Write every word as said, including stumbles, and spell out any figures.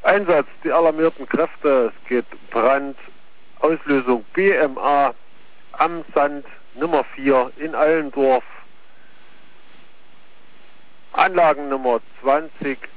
Einsatz, die alarmierten Kräfte, es geht Brand, Auslösung B M A am Sand Nummer vier in Allendorf, Anlagennummer zwanzig